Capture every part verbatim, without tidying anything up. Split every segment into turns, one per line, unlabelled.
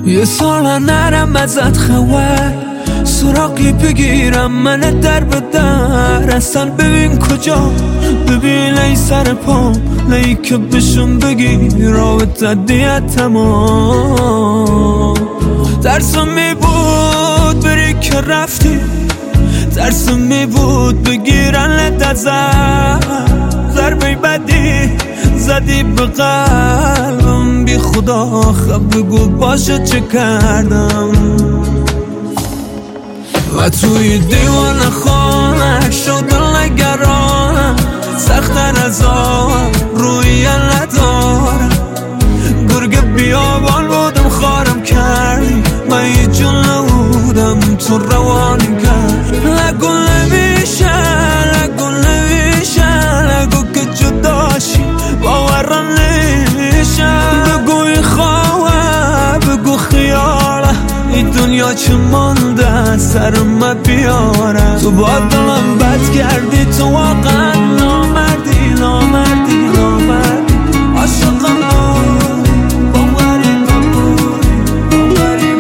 یه سال نرم ازت خبر سراغی بگیرم من در به در اصلا ببین کجا ببین ای سر پا نهی که بشون بگی رابطه دیت تمام ترسم می بود بری که رفتی ترسم می بود بگیرن لدت زد ضربه بدی زدی به قلبم بی خدا خب بگو باشه چه کردم و توی دیوان خانه شد نگرانم سختر از آن روی ندارم گرگ بیابان بودم خارم کردی من یه جون نبودم تو روانم کرد لگو نمیشه لگو نمیشه لگو که جداشی باورم نمیشه بگو این خواه بگو خیاله این دنیا چه مانده سر من بیاره تو با دلم بد کردی تو واقعا نامردی نامردی نامردی عاشقم باوری باوری باوری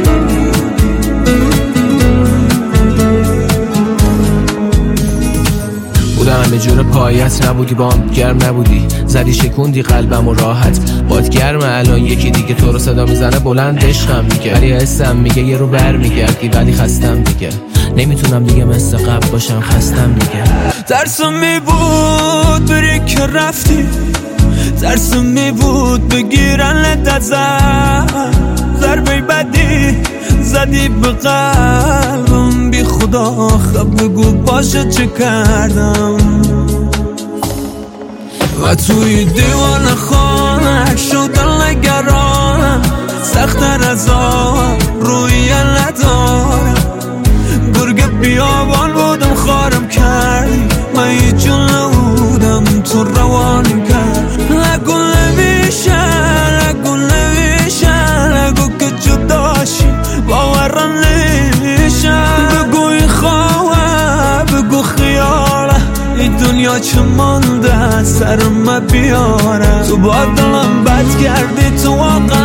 بودم همه جور پایت نبودی بام گرم نبودی زدی شکوندی قلبم و راحت باد گرمه الان یکی دیگه تو رو صدا میزنه بلند عشقم میگه ولی حسم میگه یه رو بر میگردی ولی خستم دیگه نمیتونم دیگه مثل قبل باشم خستم دیگه
ترسم می بود بری که رفتی ترسم می بود بگیرن لدت زد ضربه بدی زدی به قلبم بی خدا خب بگو باشه چه کردم و توی دیوان خانه شدن نگرانم سختر از آن روی ندارم گرگ بیابان بودم خارم کردی من یه جون نبودم تو روانم کرد لگو نمیشه لگو نمیشه لگو که جداشی باورم نمیشه بگو این خواه بگو خیاله این دنیا چه مانده سر من بیاره تو با دلم بد کردی تو واقعا